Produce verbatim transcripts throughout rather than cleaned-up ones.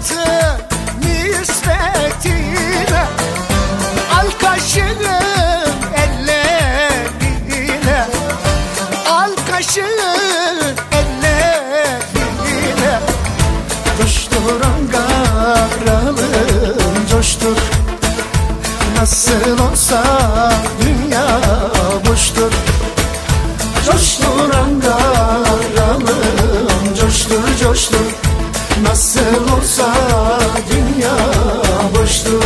hayatın nispetine, al kaşığın ellerine, al kaşığın ellerine. Coştur Ankaralım coştur, nasıl olsa dünya boştur. Coştur Ankaralım coştur coştur, nasıl olsa dünya boştur.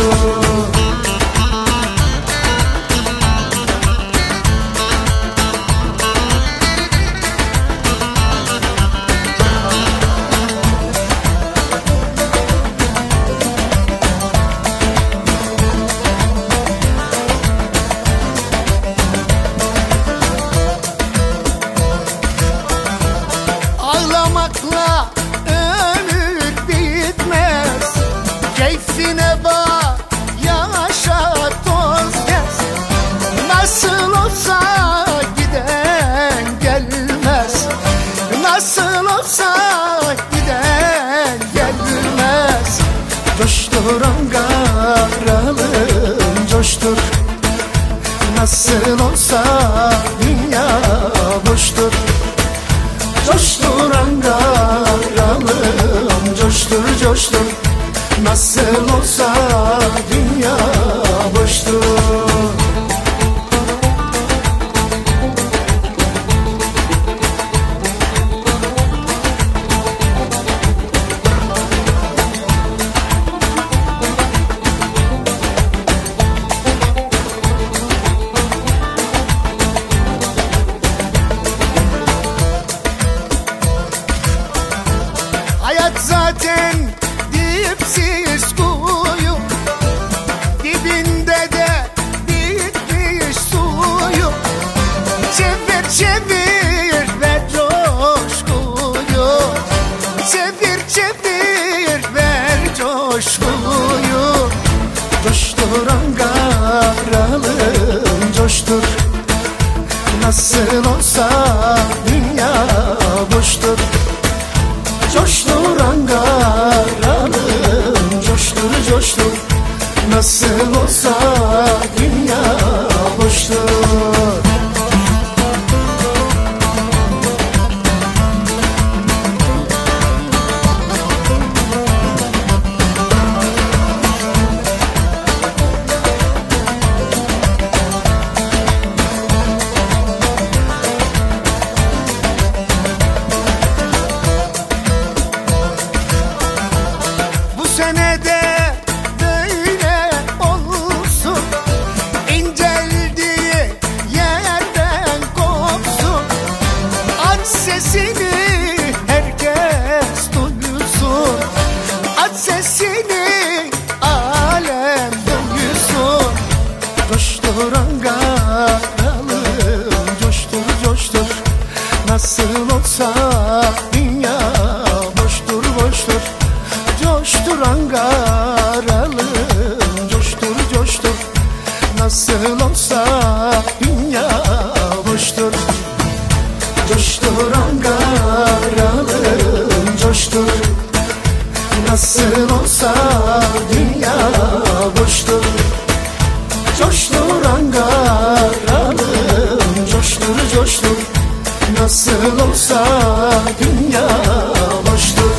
Ağlamakla ömür bitmez, keyfine bak, yaşa toz gez. Nasıl olsa giden gelmez, nasıl olsa giden gelmez. Coştur Ankaralım coştur, nasıl olsa dünya boştur. Coştur Ankaralım coştur coştur, nasıl olsa dünya boştur. Hayat zaten dipsiz kuyu, dibinde de bitmiş suyu. Çevir çevir ver coşkuyu, çevir çevir ver coşkuyu. Coştur Ankaralım coştur, nasıl olsa dünya boştur. Coştur Ankaralım coştur coştur, nasıl olsa dünya boştur. Senede böyle olsun, inceldiği yerden kopsun. Aç sesini herkes duysun, aç sesini alem duysun. Coştur Ankaralım coştur coştur, nasıl olsa dünya boştur boştur. Coştur Ankaralım coştur coştur, nasıl olsa dünya boştur. Coştur Ankaralım coştur, nasıl olsa dünya boştur. Coştur Ankaralım coştur coştur, nasıl olsa dünya boştur.